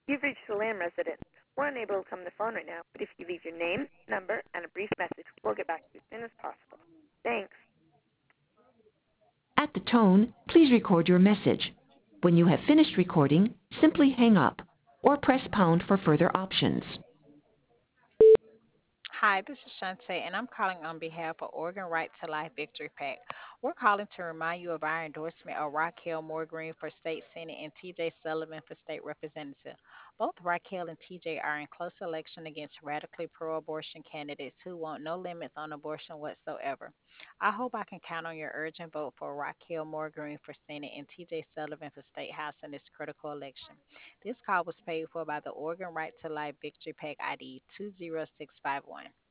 You've reached the Lamb residence. We're unable to come to the phone right now, but if you leave your name, number, and a brief message, we'll get back to you as soon as possible. Thanks. At the tone, please record your message. When you have finished recording, simply hang up or press pound for further options. Hi, this is Shantae, and I'm calling on behalf of Oregon Right to Life Victory PAC. We're calling to remind you of our endorsement of Raquel Moore Green for State Senate and TJ Sullivan for State Representative. Both Raquel and TJ are in close election against radically pro abortion candidates who want no limits on abortion whatsoever. I hope I can count on your urgent vote for Raquel Moore Green for Senate and TJ Sullivan for State House in this critical election. This call was paid for by the Oregon Right to Life Victory PAC ID 20651.